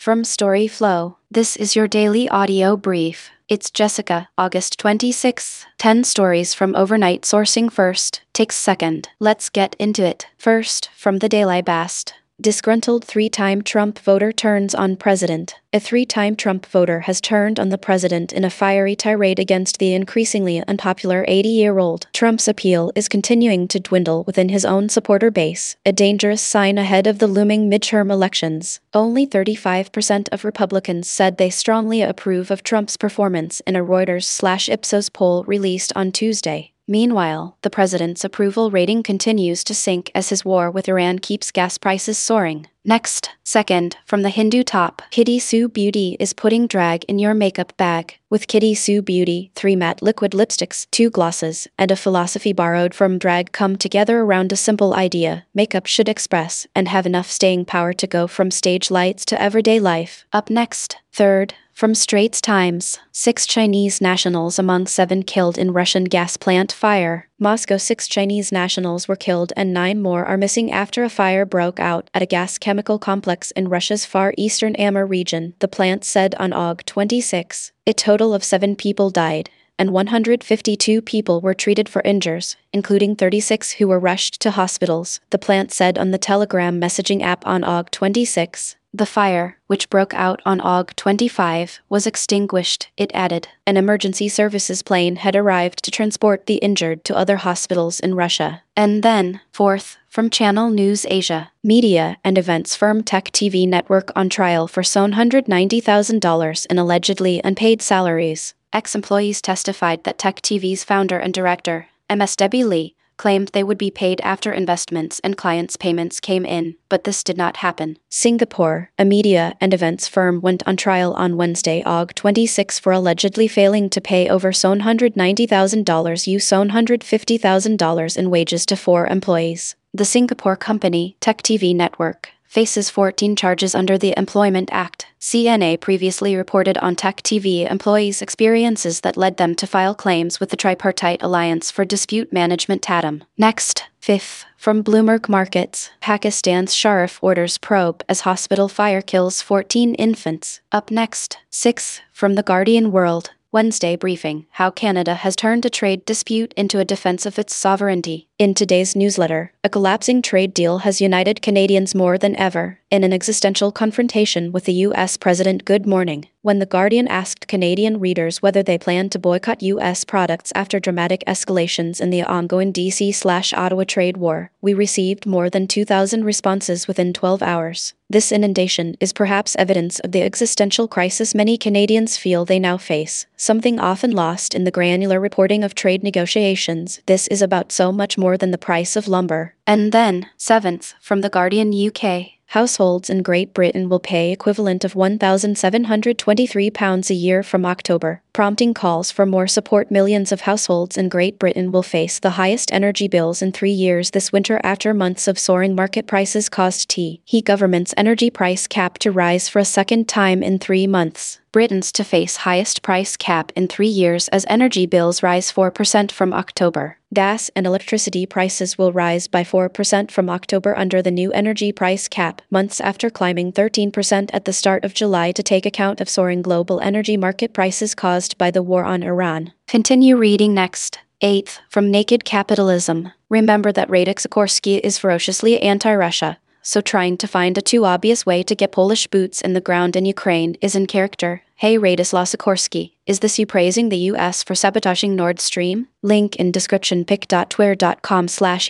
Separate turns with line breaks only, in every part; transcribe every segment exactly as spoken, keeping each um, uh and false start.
From StoryFlow, this is your daily audio brief. It's Jessica, August twenty-sixth. ten stories from overnight sourcing first, takes second. Let's get into it. First, from the Daily Bast. Disgruntled three-time Trump voter turns on president. A three-time Trump voter has turned on the president in a fiery tirade against the increasingly unpopular eighty-year-old. Trump's appeal is continuing to dwindle within his own supporter base, a dangerous sign ahead of the looming midterm elections. Only thirty-five percent of Republicans said they strongly approve of Trump's performance in a Reuters/Ipsos poll released on Tuesday. Meanwhile, the president's approval rating continues to sink as his war with Iran keeps gas prices soaring. Next, second, from the Hindu top, Kitty Sue Beauty is putting drag in your makeup bag. With Kitty Sue Beauty, three matte liquid lipsticks, two glosses, and a philosophy borrowed from drag come together around a simple idea: makeup should express and have enough staying power to go from stage lights to everyday life. Up next, third, from Straits Times, six Chinese nationals among seven killed in Russian gas plant fire. Moscow: six Chinese nationals were killed and nine more are missing after a fire broke out at a gas chemical complex in Russia's far eastern Amur region, the plant said on August twenty-sixth. A total of seven people died, and one hundred fifty-two people were treated for injuries, including thirty-six who were rushed to hospitals, the plant said on the Telegram messaging app on August twenty-sixth. The fire, which broke out on August twenty-fifth, was extinguished, it added. An emergency services plane had arrived to transport the injured to other hospitals in Russia. And then, fourth, from Channel News Asia, media and events firm Tech T V Network on trial for seven hundred ninety thousand dollars in allegedly unpaid salaries. Ex-employees testified that Tech T V's founder and director, M S Debbie Lee, claimed they would be paid after investments and clients' payments came in, but this did not happen. Singapore, a media and events firm went on trial on Wednesday, August twenty-sixth for allegedly failing to pay over seven hundred ninety thousand dollars U S seven hundred fifty thousand dollars in wages to four employees. The Singapore company, Tech T V Network, faces fourteen charges under the Employment Act. C N A previously reported on Tech T V employees' experiences that led them to file claims with the Tripartite Alliance for Dispute Management T A D M. Next, fifth, from Bloomberg Markets, Pakistan's Sharif orders probe as hospital fire kills fourteen infants. Up next, sixth, from The Guardian World, Wednesday briefing, how Canada has turned a trade dispute into a defense of its sovereignty. In today's newsletter, a collapsing trade deal has united Canadians more than ever in an existential confrontation with the U S President. Good morning. When The Guardian asked Canadian readers whether they plan to boycott U S products after dramatic escalations in the ongoing D C/Ottawa trade war, we received more than two thousand responses within twelve hours. This inundation is perhaps evidence of the existential crisis many Canadians feel they now face, something often lost in the granular reporting of trade negotiations. This is about so much more than the price of lumber. And then, seventh, from The Guardian U K, households in Great Britain will pay equivalent of one thousand seven hundred twenty-three pounds a year from October, prompting calls for more support. Millions of households in Great Britain will face the highest energy bills in three years this winter after months of soaring market prices caused T he government's energy price cap to rise for a second time in three months. Britain's to face highest price cap in three years as energy bills rise four percent from October. Gas and electricity prices will rise by four percent from October under the new energy price cap, months after climbing thirteen percent at the start of July to take account of soaring global energy market prices caused by the war on Iran. Continue reading next. Eighth, from Naked Capitalism. Remember that Radek Sikorski is ferociously anti-Russia, so trying to find a too obvious way to get Polish boots in the ground in Ukraine is in character. Hey Radoslaw Sikorski, is this you praising the U S for sabotaging Nord Stream? Link in description. pic.twitter.com slash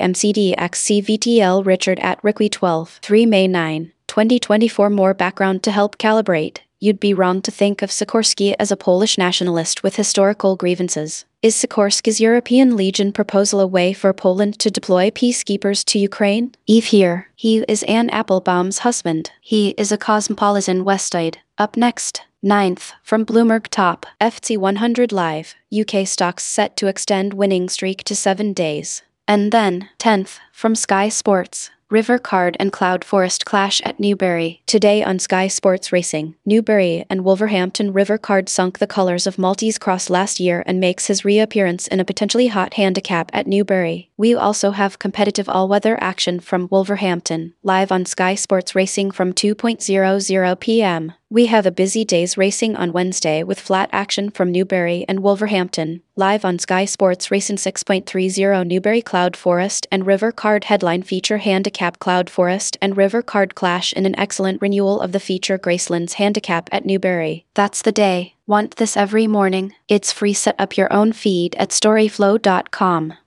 hymcdxcvtl Richard at Ricky twelve. three May ninth, twenty twenty-four. More background to help calibrate. You'd be wrong to think of Sikorski as a Polish nationalist with historical grievances. Is Sikorski's European Legion proposal a way for Poland to deploy peacekeepers to Ukraine? Eve here. He is Anne Applebaum's husband. He is a cosmopolitan Westide. Up next. Ninth, from Bloomberg Top, F T one hundred Live, U K stocks set to extend winning streak to seven days. And then, tenth, from Sky Sports, River Card and Cloud Forest clash at Newbury. Today on Sky Sports Racing, Newbury and Wolverhampton. River Card sunk the colours of Maltese Cross last year and makes his reappearance in a potentially hot handicap at Newbury. We also have competitive all-weather action from Wolverhampton, live on Sky Sports Racing from two p m We have a busy day's racing on Wednesday with flat action from Newbury and Wolverhampton, live on Sky Sports Racing six thirty Newbury Cloud Forest and River Card headline feature handicap Cloud Forest and River Card clash in an excellent renewal of the feature Gracelands handicap at Newbury. That's the day. Want this every morning? It's free. Set up your own feed at storyflow dot com.